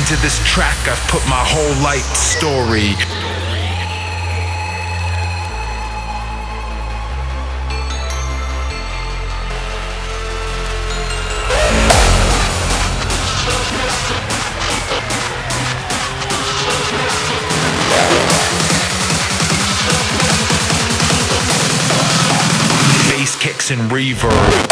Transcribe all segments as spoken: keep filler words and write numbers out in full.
Into this track I've put my whole life story. Bass kicks and reverb.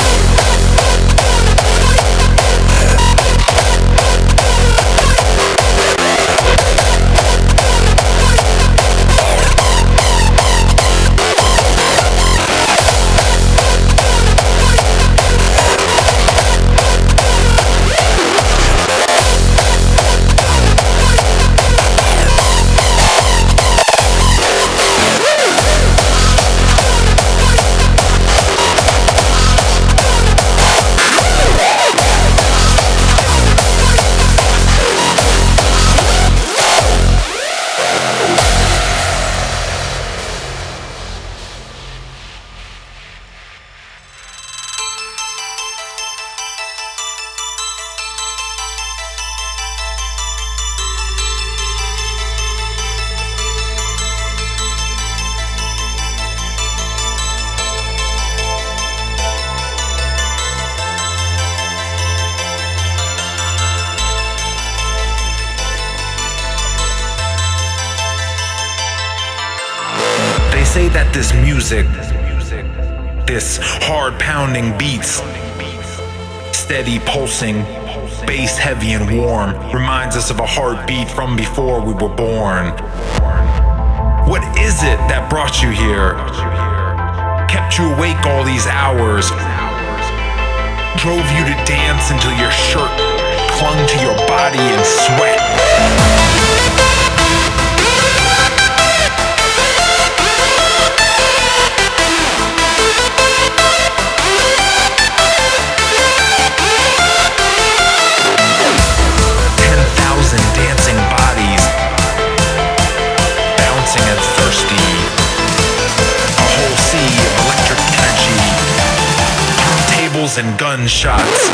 They say that this music, this hard pounding beats, steady pulsing, bass heavy and warm, reminds us of a heartbeat from before we were born. What is it that brought you here? Kept you awake all these hours? Drove you to dance until your shirt clung to your body in sweat? And gunshots.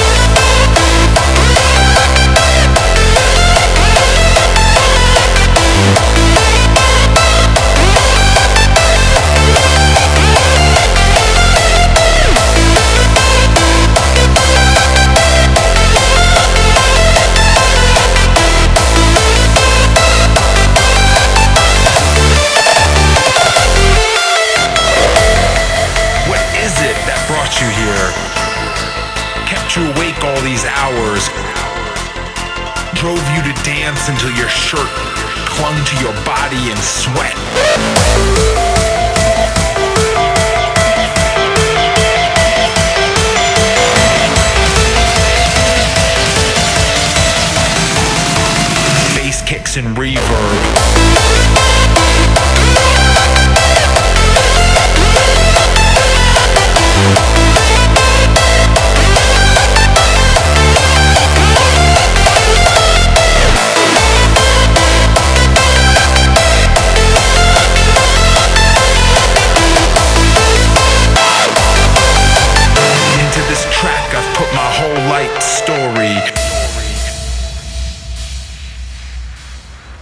What is it that brought you here? Kept you awake all these hours? Drove you to dance until your shirt clung to your body in sweat? Bass kicks and reverb.